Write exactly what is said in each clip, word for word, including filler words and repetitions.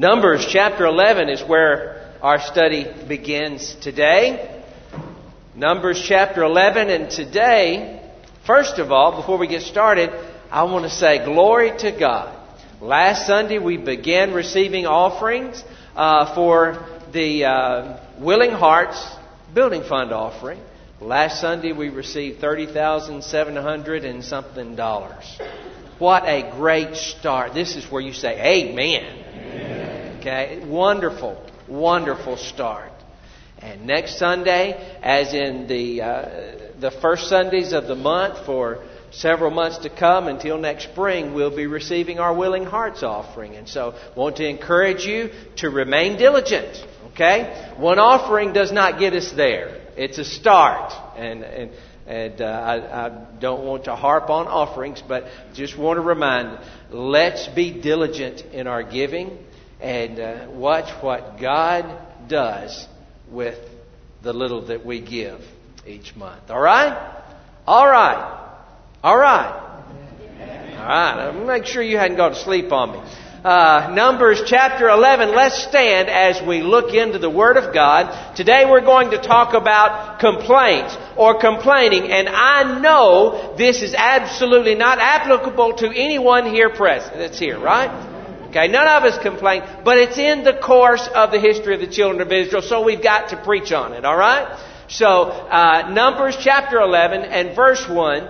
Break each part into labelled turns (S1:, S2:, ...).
S1: Numbers chapter eleven is where our study begins today. Numbers chapter eleven, and today, first of all, before we get started, I want to say glory to God. Last Sunday we began receiving offerings uh, for the uh, Willing Hearts Building Fund offering. Last Sunday we received thirty thousand seven hundred and something dollars. What a great start. This is where you say amen. Amen. Okay, wonderful, wonderful start. And next Sunday, as in the uh, the first Sundays of the month for several months to come until next spring, we'll be receiving our Willing Hearts offering. And so I want to encourage you to remain diligent. Okay? One offering does not get us there. It's a start. And and, and uh, I, I don't want to harp on offerings, but just want to remind, let's be diligent in our giving and uh, watch what God does with the little that we give each month. All right? All right. All right. All right. I'll make sure you hadn't gone to sleep on me. Uh, Numbers chapter eleven. Let's stand as we look into the Word of God. Today we're going to talk about complaints or complaining. And I know this is absolutely not applicable to anyone here present that's here, right? Okay, none of us complain, but it's in the course of the history of the children of Israel, so we've got to preach on it, all right? So, uh, Numbers chapter eleven and verse one.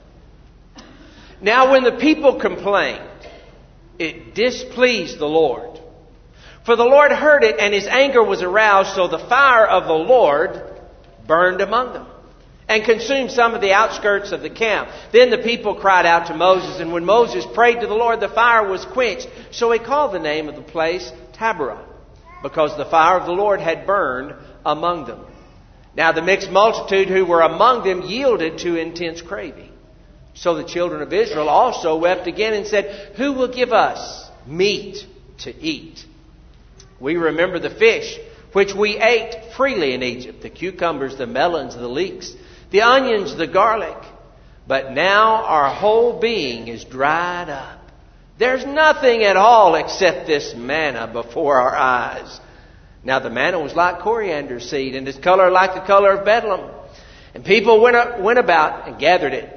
S1: Now when the people complained, it displeased the Lord. For the Lord heard it, and His anger was aroused, so the fire of the Lord burned among them, and consumed some of the outskirts of the camp. Then the people cried out to Moses, and when Moses prayed to the Lord, the fire was quenched. So he called the name of the place Taberah, because the fire of the Lord had burned among them. Now the mixed multitude who were among them yielded to intense craving. So the children of Israel also wept again and said, "Who will give us meat to eat? We remember the fish which we ate freely in Egypt, the cucumbers, the melons, the leeks, the onions, the garlic. But now our whole being is dried up. There's nothing at all except this manna before our eyes." Now the manna was like coriander seed, and its color like the color of Bethlehem. And people went up, went about and gathered it,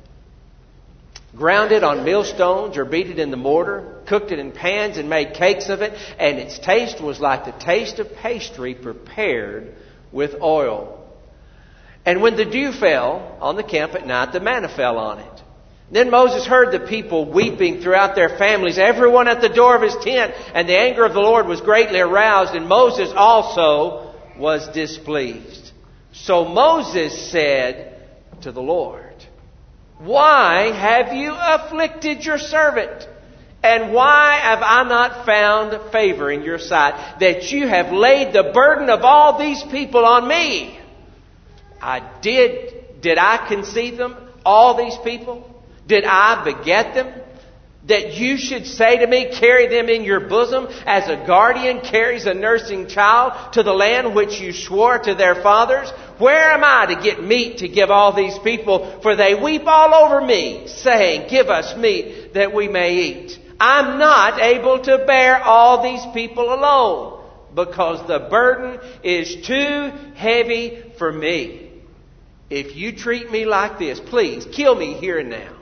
S1: ground it on millstones or beat it in the mortar, cooked it in pans and made cakes of it. And its taste was like the taste of pastry prepared with oil. And when the dew fell on the camp at night, the manna fell on it. Then Moses heard the people weeping throughout their families, everyone at the door of his tent. And the anger of the Lord was greatly aroused, and Moses also was displeased. So Moses said to the Lord, "Why have you afflicted your servant? And why have I not found favor in your sight, that you have laid the burden of all these people on me? I did, did I conceive them, all these people? Did I beget them? That you should say to me, carry them in your bosom, as a guardian carries a nursing child to the land which you swore to their fathers? Where am I to get meat to give all these people? For they weep all over me, saying, give us meat that we may eat. I'm not able to bear all these people alone, because the burden is too heavy for me. If you treat me like this, please kill me here and now."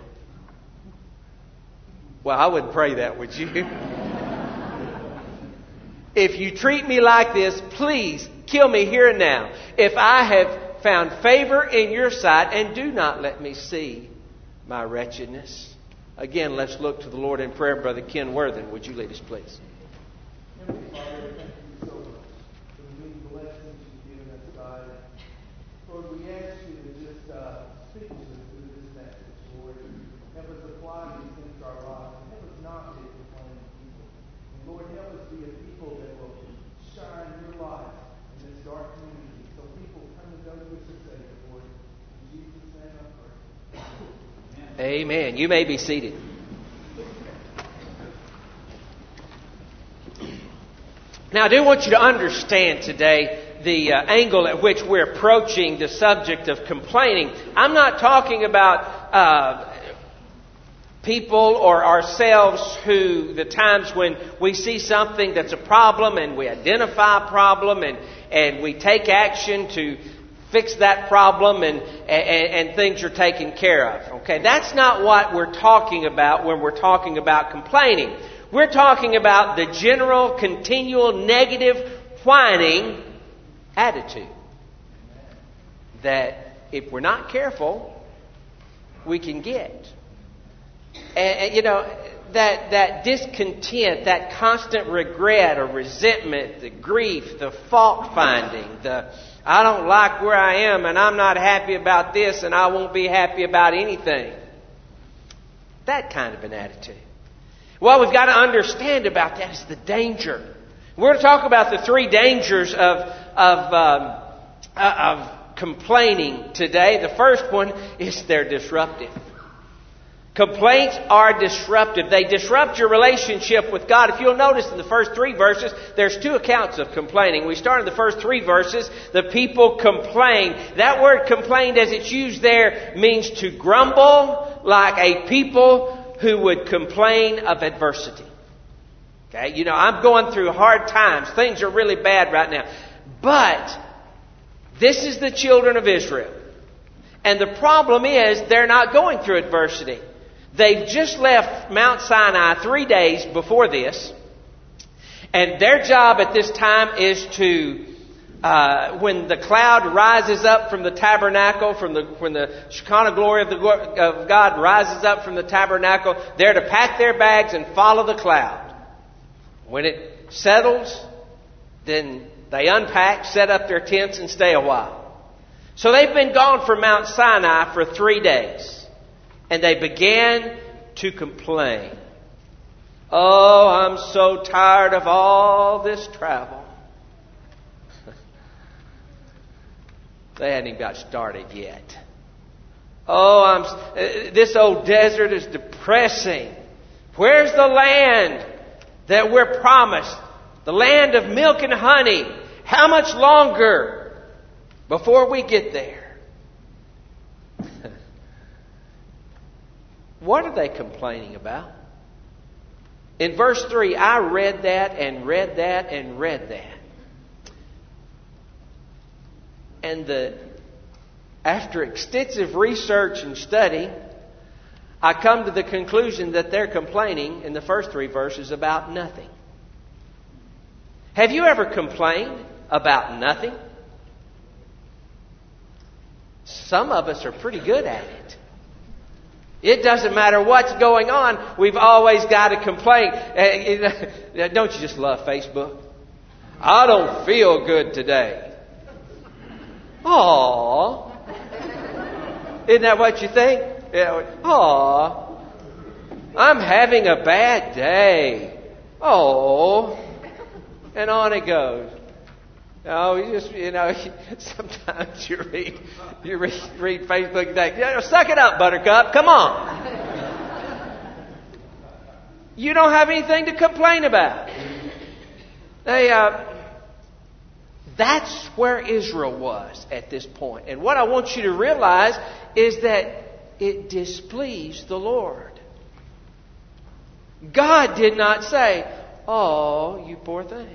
S1: Well, I wouldn't pray that, would you? "If you treat me like this, please kill me here and now, if I have found favor in your sight, and do not let me see my wretchedness." Again, let's look to the Lord in prayer. Brother Ken Worthen, would you lead us, please?
S2: Heavenly Father, thank you so much for the many blessings you've given us, God. Lord, we ask you to just uh, speak to us through this message, Lord. Help us apply these things to our lives. And help us not be a complaining people. And Lord, help us be a people that will shine your light in this dark community, so people come to know you as your Savior, Lord. In Jesus' name I pray.
S1: Amen. You may be seated. Now, I do want you to understand today the uh, angle at which we're approaching the subject of complaining. I'm not talking about uh, people or ourselves who, the times when we see something that's a problem and we identify a problem and, and we take action to fix that problem and, and, and things are taken care of. Okay, that's not what we're talking about when we're talking about complaining. We're talking about the general, continual, negative, whining attitude that if we're not careful, we can get. And, and you know, that, that discontent, that constant regret or resentment, the grief, the fault finding, the I don't like where I am and I'm not happy about this and I won't be happy about anything. That kind of an attitude. What we've got to understand about that is the danger. We're going to talk about the three dangers of, of, um, of complaining today. The first one is they're disruptive. Complaints are disruptive. They disrupt your relationship with God. If you'll notice in the first three verses, there's two accounts of complaining. We start in the first three verses. The people complained. That word complained as it's used there means to grumble like a people who would complain of adversity. Okay, you know, I'm going through hard times. Things are really bad right now. But this is the children of Israel. And the problem is they're not going through adversity. They've just left Mount Sinai three days before this. And their job at this time is to, uh, when the cloud rises up from the tabernacle, from the when the Shekinah glory of, the, of God rises up from the tabernacle, they're to pack their bags and follow the cloud. When it settles, then they unpack, set up their tents, and stay a while. So they've been gone from Mount Sinai for three days. And they began to complain. Oh, I'm so tired of all this travel. They hadn't even got started yet. Oh, I'm this old desert is depressing. Where's the land that we're promised? The land of milk and honey. How much longer before we get there? What are they complaining about? In verse three, I read that and read that and read that. And the, after extensive research and study, I come to the conclusion that they're complaining in the first three verses about nothing. Have you ever complained about nothing? Some of us are pretty good at it. It doesn't matter what's going on, we've always got to complain. Don't you just love Facebook? I don't feel good today. Aww. Isn't that what you think? Aww. I'm having a bad day. Oh. And on it goes. Oh, you just, you know, sometimes you read, you read, read Facebook and think, yeah, suck it up, Buttercup, come on. You don't have anything to complain about. They, uh, that's where Israel was at this point. And what I want you to realize is that it displeased the Lord. God did not say, oh, you poor thing.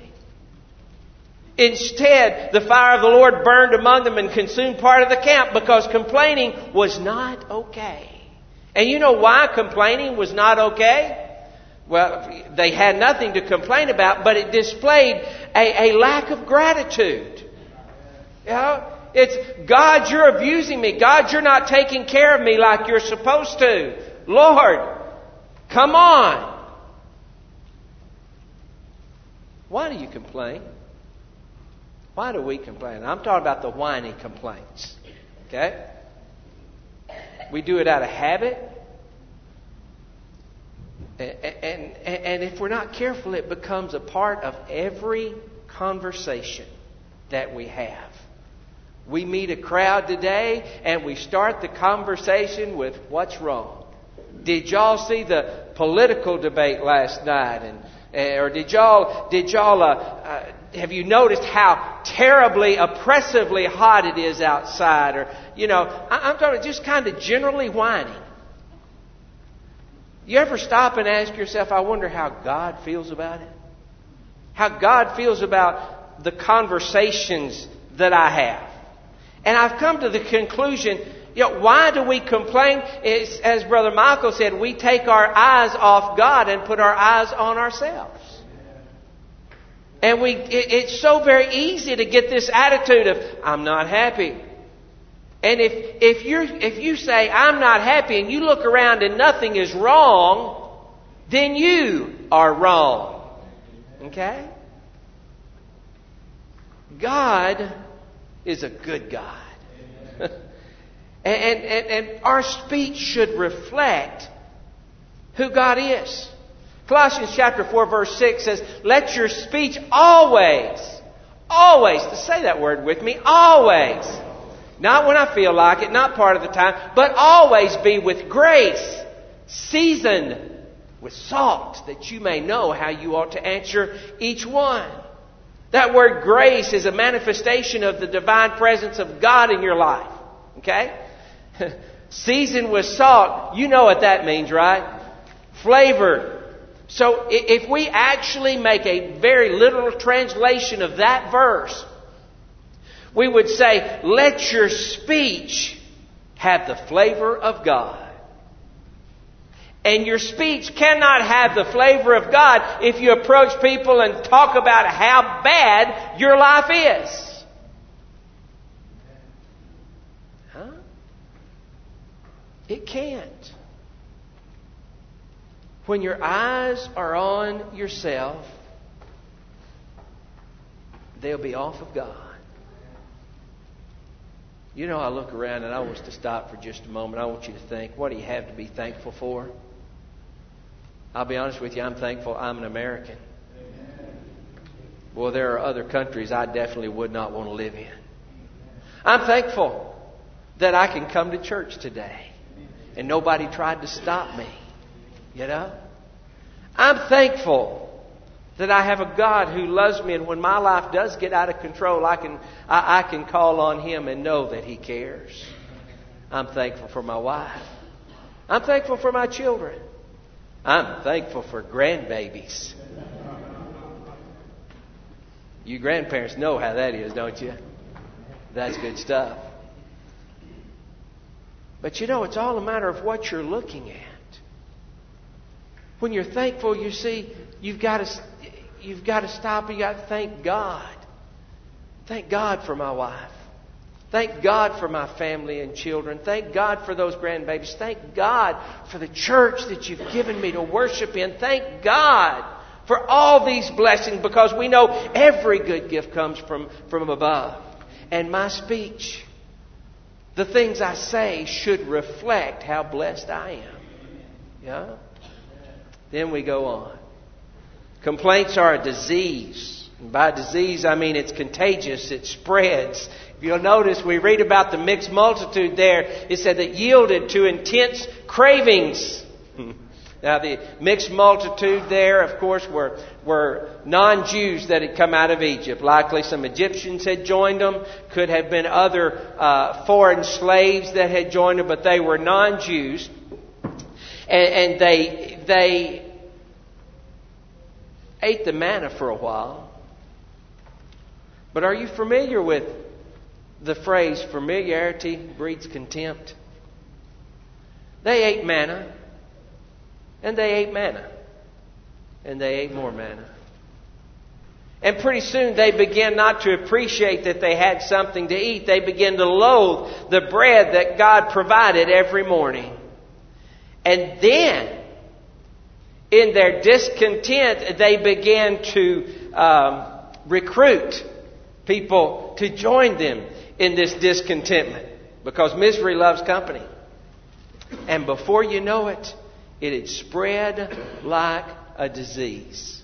S1: Instead, the fire of the Lord burned among them and consumed part of the camp because complaining was not okay. And you know why complaining was not okay? Well, they had nothing to complain about, but it displayed a, a lack of gratitude. You know, it's, God, you're abusing me. God, you're not taking care of me like you're supposed to. Lord, come on. Why do you complain? Why do we complain? I'm talking about the whiny complaints. Okay? We do it out of habit. And, and, and if we're not careful, it becomes a part of every conversation that we have. We meet a crowd today and we start the conversation with what's wrong. Did y'all see the political debate last night? And or did y'all did y'all uh, uh, have you noticed how terribly, oppressively hot it is outside? Or, you know, I'm talking just kind of generally whining. You ever stop and ask yourself, I wonder how God feels about it? How God feels about the conversations that I have. And I've come to the conclusion, you know, why do we complain? It's, as Brother Michael said, we take our eyes off God and put our eyes on ourselves. And we, it, it's so very easy to get this attitude of, I'm not happy. And if, if you're, if you say, I'm not happy, and you look around and nothing is wrong, then you are wrong. Okay? God is a good God. and, and, and our speech should reflect who God is. Colossians chapter four verse six says, let your speech always, always, to say that word with me, always, not when I feel like it, not part of the time, but always be with grace, seasoned with salt, that you may know how you ought to answer each one. That word grace is a manifestation of the divine presence of God in your life. Okay? Seasoned with salt, you know what that means, right? Flavored. So if we actually make a very literal translation of that verse, we would say, let your speech have the flavor of God. And your speech cannot have the flavor of God if you approach people and talk about how bad your life is. Huh? It can't. When your eyes are on yourself, they'll be off of God. You know, I look around and I want us to stop for just a moment. I want you to think, what do you have to be thankful for? I'll be honest with you, I'm thankful I'm an American. Well, there are other countries I definitely would not want to live in. I'm thankful that I can come to church today and nobody tried to stop me. You know? I'm thankful that I have a God who loves me, and when my life does get out of control, I can I, I can call on Him and know that He cares. I'm thankful for my wife. I'm thankful for my children. I'm thankful for grandbabies. You grandparents know how that is, don't you? That's good stuff. But you know, it's all a matter of what you're looking at. When you're thankful, you see, you've got to, you've got to stop and you've got to thank God. Thank God for my wife. Thank God for my family and children. Thank God for those grandbabies. Thank God for the church that you've given me to worship in. Thank God for all these blessings, because we know every good gift comes from, from above. And my speech, the things I say, should reflect how blessed I am. Yeah? Then we go on. Complaints are a disease. And by disease, I mean it's contagious. It spreads. If you'll notice, we read about the mixed multitude there. It said that yielded to intense cravings. Now, the mixed multitude there, of course, were, were non-Jews that had come out of Egypt. Likely some Egyptians had joined them. Could have been other uh, foreign slaves that had joined them, but they were non-Jews. And, and they they ate the manna for a while. But are you familiar with the phrase, familiarity breeds contempt? They ate manna. And they ate manna. And they ate more manna. And pretty soon they began not to appreciate that they had something to eat. They began to loathe the bread that God provided every morning. And then, in their discontent, they began to um, recruit people to join them in this discontentment. Because misery loves company. And before you know it, it had spread like a disease.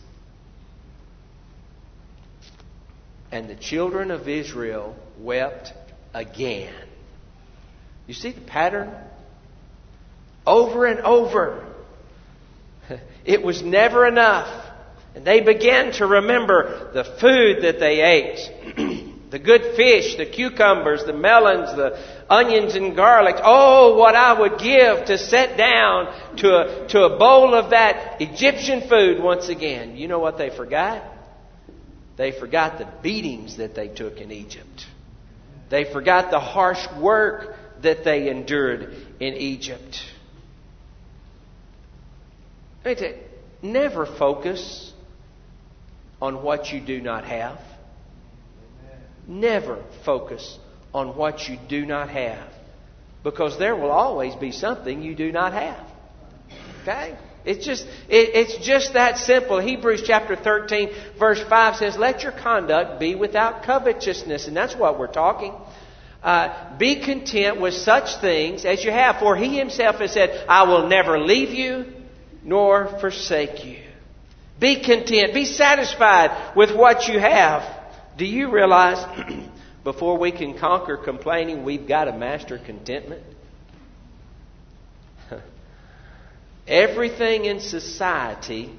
S1: And the children of Israel wept again. You see the pattern? Over and over. It was never enough. And they began to remember the food that they ate. The good fish, the cucumbers, the melons, the onions and garlic. Oh, what I would give to sit down to a, to a bowl of that Egyptian food once again. You know what they forgot? They forgot the beatings that they took in Egypt. They forgot the harsh work that they endured in Egypt. Let me tell you, never focus on what you do not have. Never focus on what you do not have. Because there will always be something you do not have. Okay? It's just, it, it's just that simple. Hebrews chapter thirteen verse five says, let your conduct be without covetousness. And that's what we're talking. Uh, be content with such things as you have. For He Himself has said, I will never leave you nor forsake you. Be content. Be satisfied with what you have. Do you realize before we can conquer complaining, we've got to master contentment? Everything in society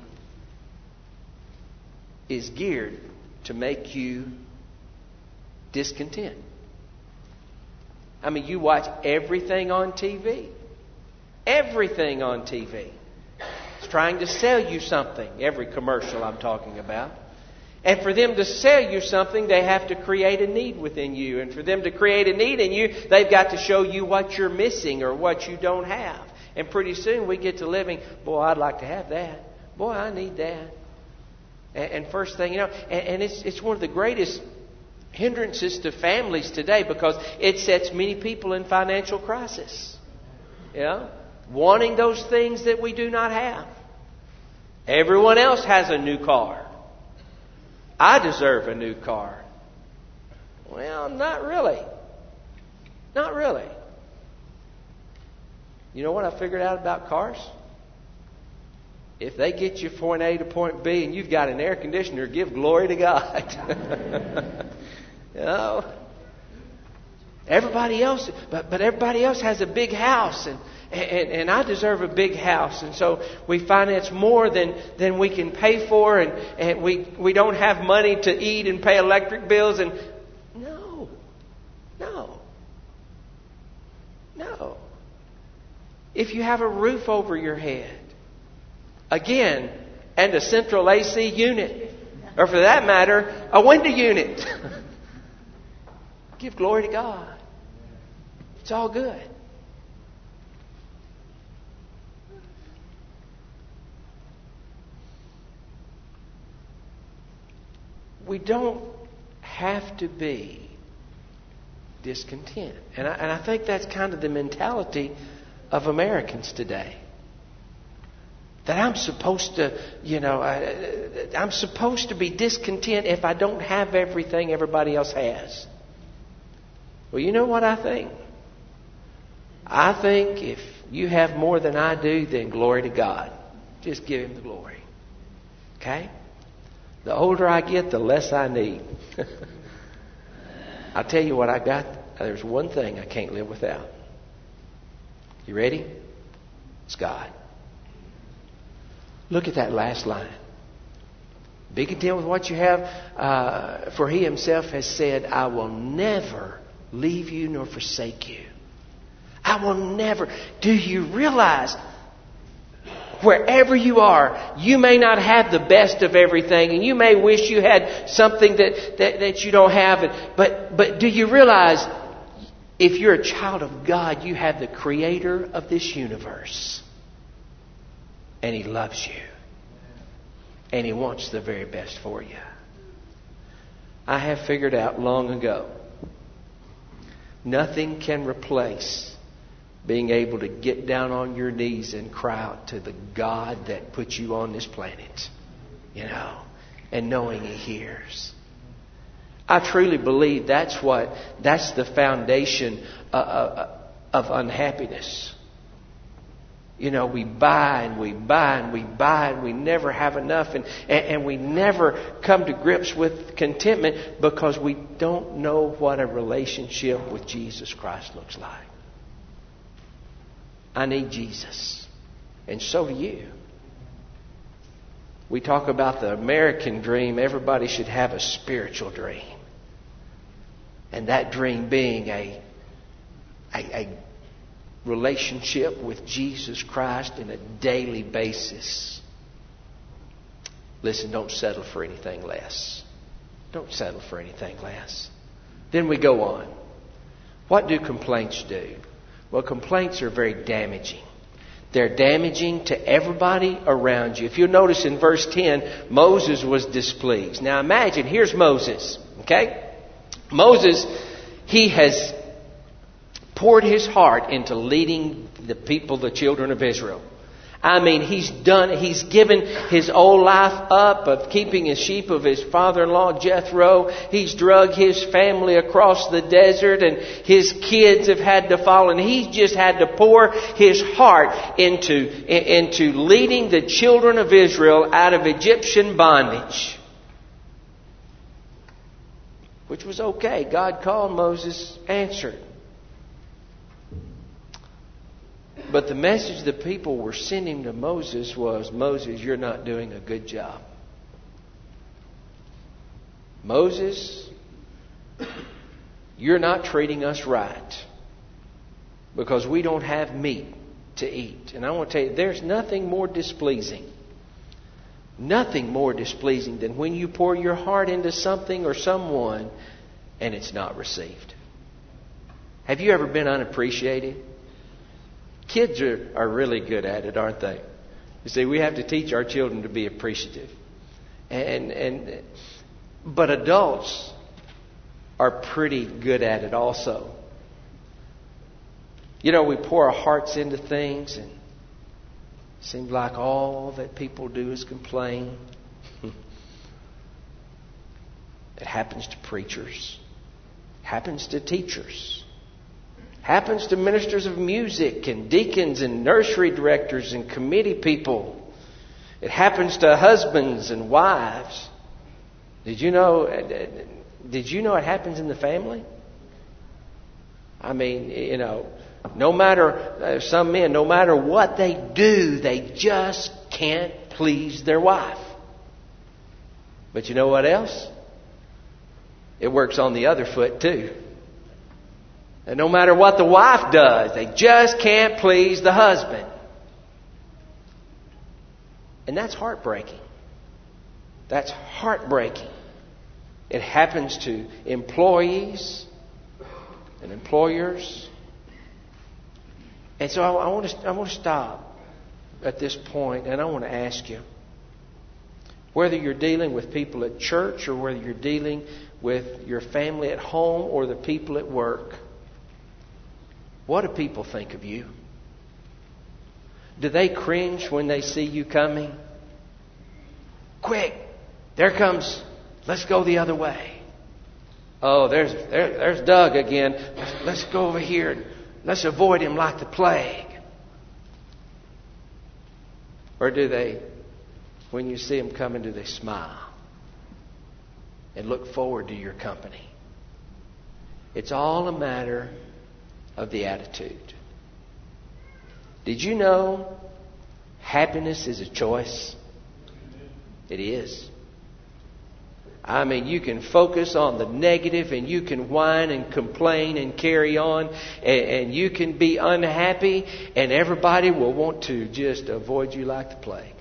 S1: is geared to make you discontent. I mean, you watch everything on T V. Everything on T V. It's trying to sell you something. Every commercial I'm talking about. And for them to sell you something, they have to create a need within you. And for them to create a need in you, they've got to show you what you're missing or what you don't have. And pretty soon we get to living, boy, I'd like to have that. Boy, I need that. And, and first thing you know, and, and it's it's one of the greatest hindrances to families today because it sets many people in financial crisis. Yeah? Wanting those things that we do not have. Everyone else has a new car. I deserve a new car. Well, not really. Not really. You know what I figured out about cars? If they get you from point A to point B and you've got an air conditioner, give glory to God. You know? Everybody else, but, but everybody else has a big house and, and, and I deserve a big house. And so we finance more than, than we can pay for and, and we, we don't have money to eat and pay electric bills. And no, no, no. If you have a roof over your head, again, and a central A C unit, or for that matter, a window unit, give glory to God. It's all good. We don't have to be discontent. And I, and I think that's kind of the mentality of Americans today. That I'm supposed to, you know, I, I'm supposed to be discontent if I don't have everything everybody else has. Well, you know what I think? I think if you have more than I do, then glory to God. Just give Him the glory. Okay? The older I get, the less I need. I'll tell you what I got. There's one thing I can't live without. You ready? It's God. Look at that last line. Be content with what you have, uh, for He Himself has said, I will never leave you nor forsake you. I will never. Do you realize wherever you are, you may not have the best of everything, and you may wish you had something that, that, that you don't have. But, but do you realize if you're a child of God, you have the Creator of this universe. And He loves you. And He wants the very best for you. I have figured out long ago, nothing can replace being able to get down on your knees and cry out to the God that put you on this planet. You know, and knowing He hears. I truly believe that's what, that's the foundation of, of unhappiness. You know, we buy and we buy and we buy and we never have enough and, and, and we never come to grips with contentment because we don't know what a relationship with Jesus Christ looks like. I need Jesus. And so do you. We talk about the American dream. Everybody should have a spiritual dream. And that dream being a, a, a relationship with Jesus Christ in a daily basis. Listen, don't settle for anything less. Don't settle for anything less. Then we go on. What do complaints do? Well, complaints are very damaging. They're damaging to everybody around you. If you'll notice in verse ten, Moses was displeased. Now imagine, here's Moses, okay? Moses, he has poured his heart into leading the people, the children of Israel. I mean, he's done, he's given his old life up of keeping his sheep of his father-in-law, Jethro. He's drug his family across the desert, and his kids have had to follow. And he's just had to pour his heart into, into leading the children of Israel out of Egyptian bondage. Which was okay. God called, Moses answered. But the message the people were sending to Moses was, Moses, you're not doing a good job. Moses, you're not treating us right because we don't have meat to eat. And I want to tell you, there's nothing more displeasing. Nothing more displeasing than when you pour your heart into something or someone and it's not received. Have you ever been unappreciated? Kids are, are really good at it, aren't they? You see, we have to teach our children to be appreciative. And and but adults are pretty good at it also. You know, we pour our hearts into things and it seems like all that people do is complain. It happens to preachers. It happens to teachers. Happens to ministers of music and deacons and nursery directors and committee people. It happens to husbands and wives. Did you know? Did you know it happens in the family? I mean, you know, no matter uh, some men, no matter what they do, they just can't please their wife. But you know what else? It works on the other foot too. And no matter what the wife does, they just can't please the husband. And that's heartbreaking. That's heartbreaking. It happens to employees and employers. And so I, I want to I want to stop at this point, and I want to ask you, whether you're dealing with people at church or whether you're dealing with your family at home or the people at work, what do people think of you? Do they cringe when they see you coming? Quick, there comes, let's go the other way. Oh, there's there, there's Doug again. Let's, let's go over here and let's avoid him like the plague. Or do they, when you see him coming, do they smile and look forward to your company? It's all a matter of the attitude. Did you know happiness is a choice? It is. I mean, you can focus on the negative and you can whine and complain and carry on and, and you can be unhappy and everybody will want to just avoid you like the plague.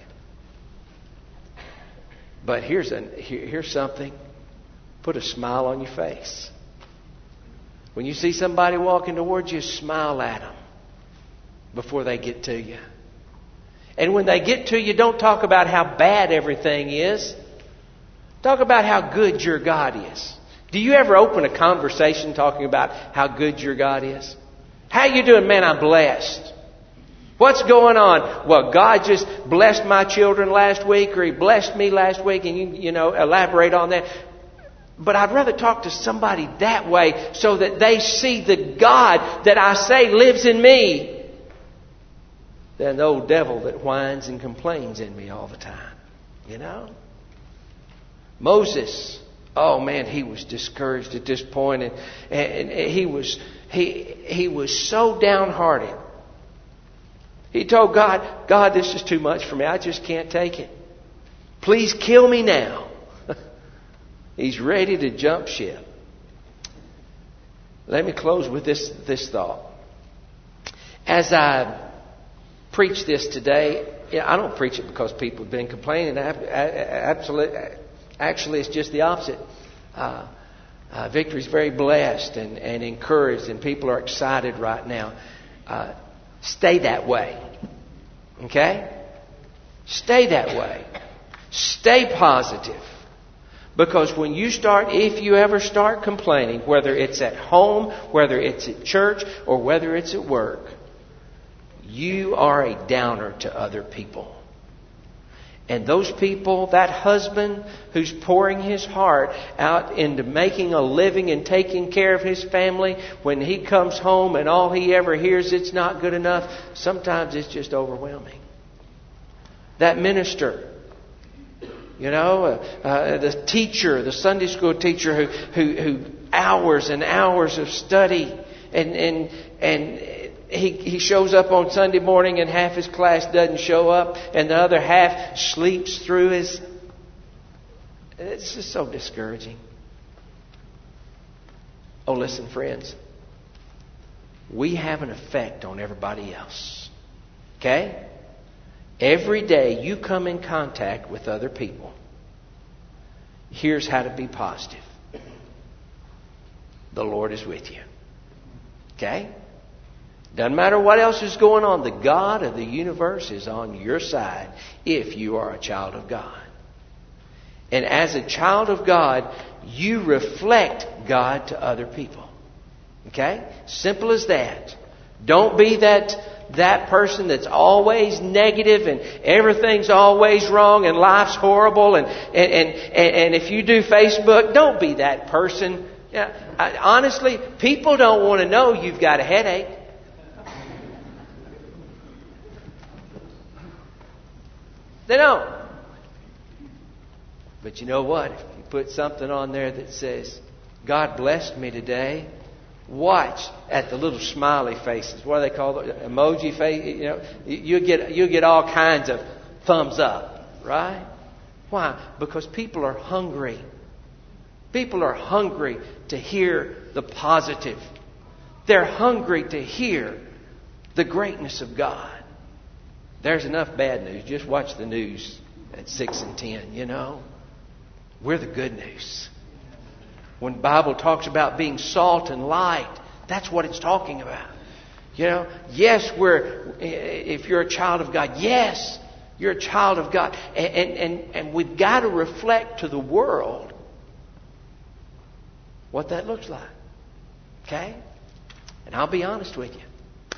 S1: But here's a, here, here's something. Put a smile on your face. When you see somebody walking towards you, smile at them before they get to you. And when they get to you, don't talk about how bad everything is. Talk about how good your God is. Do you ever open a conversation talking about how good your God is? How you doing? Man, I'm blessed. What's going on? Well, God just blessed my children last week, or He blessed me last week, and you, you know, elaborate on that. But I'd rather talk to somebody that way so that they see the God that I say lives in me than the old devil that whines and complains in me all the time. You know? Moses, oh man, he was discouraged at this point, and, and, and he was he he was so downhearted. He told God, God, this is too much for me. I just can't take it. Please kill me now. He's ready to jump ship. let me close with this, this thought. As I preach this today, yeah, I don't preach it because people have been complaining. Absolutely, actually, it's just the opposite. Uh, uh, Victory's very blessed and, and encouraged, and people are excited right now. Uh, stay that way. Okay? Stay that way. Stay positive. Because when you start, if you ever start complaining, whether it's at home, whether it's at church, or whether it's at work, you are a downer to other people. And those people, that husband who's pouring his heart out into making a living and taking care of his family, when he comes home and all he ever hears, it's not good enough, sometimes it's just overwhelming. That minister, you know, uh, uh, the teacher, the Sunday school teacher who, who, who hours and hours of study and, and, and, He, he shows up on Sunday morning and half his class doesn't show up and the other half sleeps through his... It's just so discouraging. Oh, listen, friends. We have an effect on everybody else. Okay? Every day you come in contact with other people. Here's how to be positive. The Lord is with you. Okay? Doesn't matter what else is going on. The God of the universe is on your side if you are a child of God. And as a child of God, you reflect God to other people. Okay? Simple as that. Don't be that, that person that's always negative and everything's always wrong and life's horrible. And, and, and, and if you do Facebook, don't be that person. Yeah, I, honestly, people don't want to know you've got a headache. They don't. But you know what? If you put something on there that says, God blessed me today, watch at the little smiley faces. What do they call it? Emoji face. You know, you get you get all kinds of thumbs up, right? Why? Because people are hungry. People are hungry to hear the positive. They're hungry to hear the greatness of God. There's enough bad news. Just watch the news at six and ten, you know. We're the good news. When the Bible talks about being salt and light, that's what it's talking about. You know, yes, we're, if you're a child of God, yes, you're a child of God. And, and, and, and we've got to reflect to the world what that looks like. Okay? And I'll be honest with you.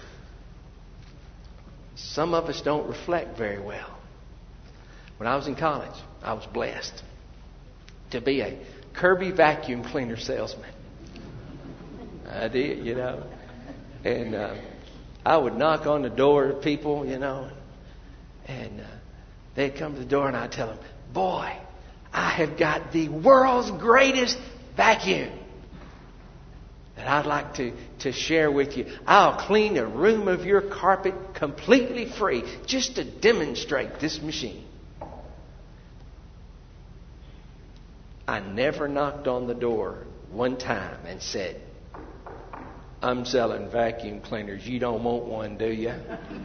S1: Some of us don't reflect very well. When I was in college, I was blessed to be a Kirby vacuum cleaner salesman. I did, you know. And uh, I would knock on the door of people, you know. And uh, they'd come to the door and I'd tell them, boy, I have got the world's greatest vacuum that I'd like to, to share with you. I'll clean a room of your carpet completely free just to demonstrate this machine. I never knocked on the door one time and said, I'm selling vacuum cleaners. You don't want one, do you?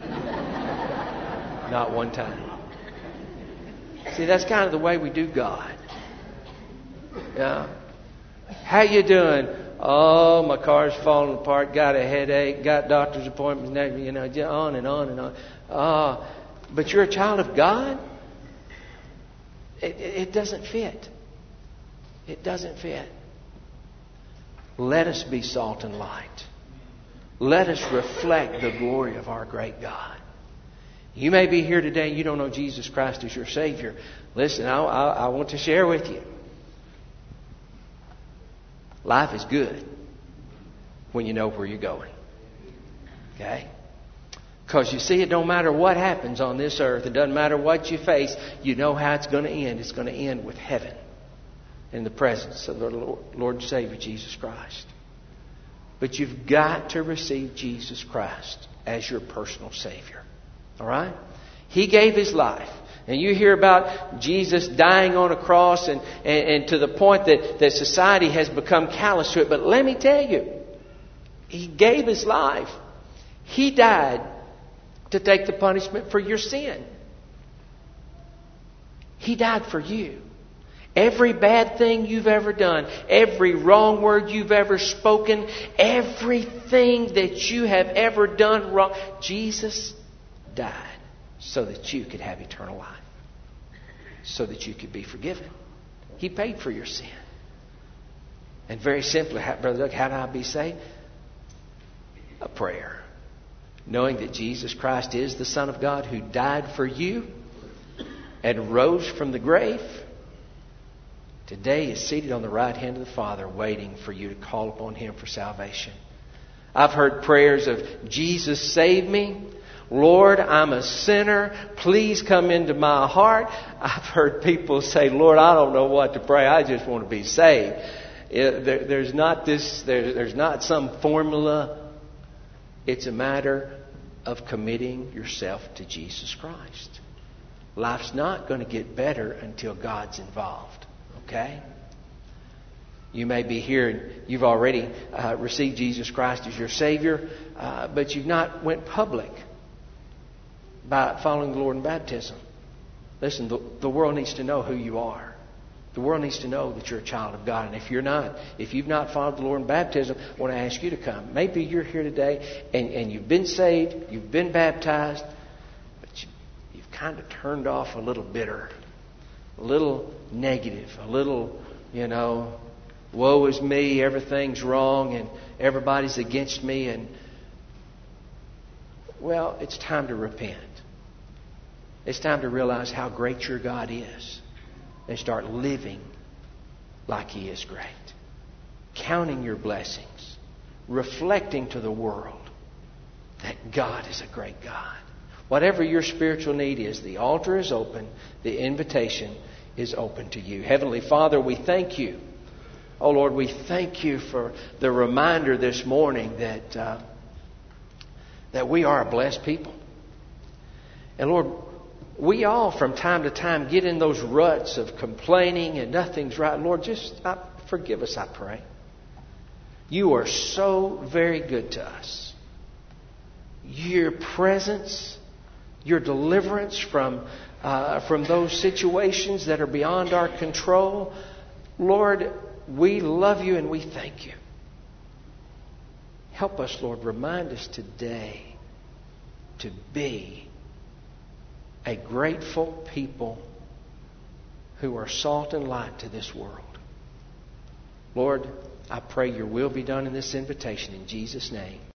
S1: Not one time. See, that's kind of the way we do God. Yeah. How you doing? Oh, my car's falling apart. Got a headache. Got doctor's appointments. You know, on and on and on. Oh, but you're a child of God? It, it doesn't fit. It doesn't fit. Let us be salt and light. Let us reflect the glory of our great God. You may be here today and you don't know Jesus Christ as your Savior. Listen, I, I, I want to share with you. Life is good when you know where you're going. Okay? Because you see, it don't matter what happens on this earth. It doesn't matter what you face. You know how it's going to end. It's going to end with heaven in the presence of the Lord and Savior Jesus Christ. But you've got to receive Jesus Christ as your personal Savior. All right? He gave His life. And you hear about Jesus dying on a cross and, and, and to the point that, that society has become callous to it. But let me tell you, He gave His life. He died to take the punishment for your sin. He died for you. Every bad thing you've ever done, every wrong word you've ever spoken, everything that you have ever done wrong, Jesus died so that you could have eternal life, so that you could be forgiven. He paid for your sin. And very simply, Brother Doug, how do I be saved? A prayer. Knowing that Jesus Christ is the Son of God who died for you and rose from the grave, today is seated on the right hand of the Father, waiting for you to call upon Him for salvation. I've heard prayers of, Jesus, save me. Lord, I'm a sinner. Please come into my heart. I've heard people say, Lord, I don't know what to pray. I just want to be saved. There, there's not this. There, there's not some formula. It's a matter of committing yourself to Jesus Christ. Life's not going to get better until God's involved. Okay? You may be here and you've already uh, received Jesus Christ as your Savior, uh, but you've not went public by following the Lord in baptism. Listen, the, the world needs to know who you are. The world needs to know that you're a child of God. And if you're not, if you've not followed the Lord in baptism, I want to ask you to come. Maybe you're here today and, and you've been saved, you've been baptized, but you, you've kind of turned off a little bitter, a little negative, a little, you know, woe is me, everything's wrong and everybody's against me. And, well, it's time to repent. It's time to realize how great your God is and start living like He is great. Counting your blessings. Reflecting to the world that God is a great God. Whatever your spiritual need is, the altar is open. The invitation is open to you. Heavenly Father, we thank You. Oh Lord, we thank You for the reminder this morning that uh, that we are a blessed people. And Lord, we all from time to time get in those ruts of complaining and nothing's right. Lord, just uh, forgive us, I pray. You are so very good to us. Your presence, Your deliverance from uh, from those situations that are beyond our control. Lord, we love You and we thank You. Help us, Lord. Remind us today to be a grateful people who are salt and light to this world. Lord, I pray Your will be done in this invitation in Jesus' name.